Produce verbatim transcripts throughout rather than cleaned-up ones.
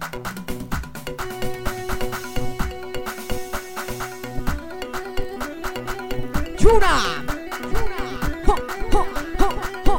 جونم ها ها ها ها.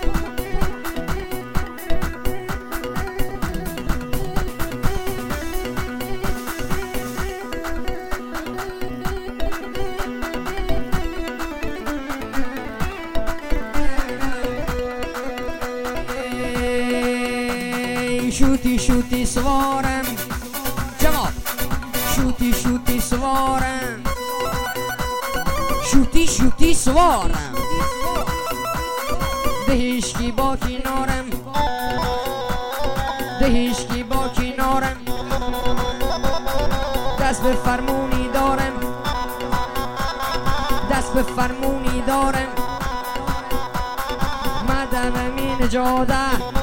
شوتی شوتی سوارم جواب شوتی شوتی سوارم شوتی شوتی سوارم ده هیچکی با کنارم ده هیچکی با کنارم دست به فرمونی دارم دست به فرمونی دارم مدم این جاده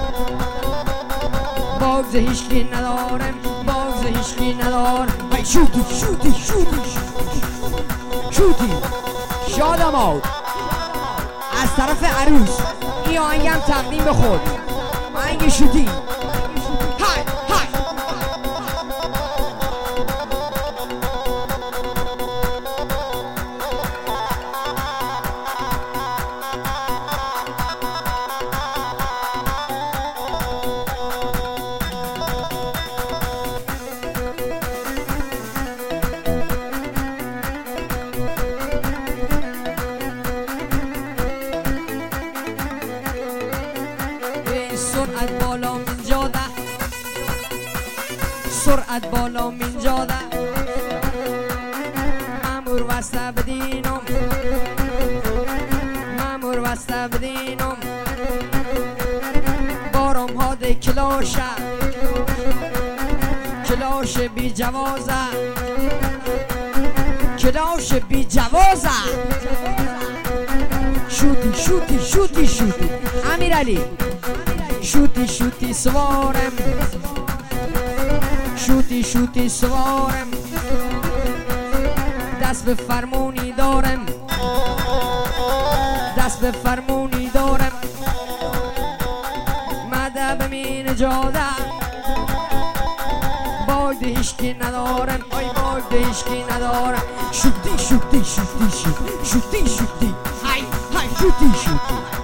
باگز هیچکی ندارم باگز هیچکی ندارم ای شوتی شوتی شوتی شوتی شادم آود از طرف عروس این آهنگم تقدیم به خود آهنگ شوتی های های سرعت بالا من جاده سرعت بالا من جاده مامور وسته بدینم مامور وسته بدینم بارم ها ده کلاشه کلاش بی جوازه کلاش بی جوازه شوتی شوتی شوتی شوتی امیر علی شوتی شوتی سوارم شوتی شوتی سوارم دست به فرمونی دارم دست به فرمونی دارم مدب مین جاده باگ ده هیچکی ندارم آی باگ ده هیچکی ندارم شوتی شوتی شوتی شوتی شوتی شوتی های های شوتی شوتی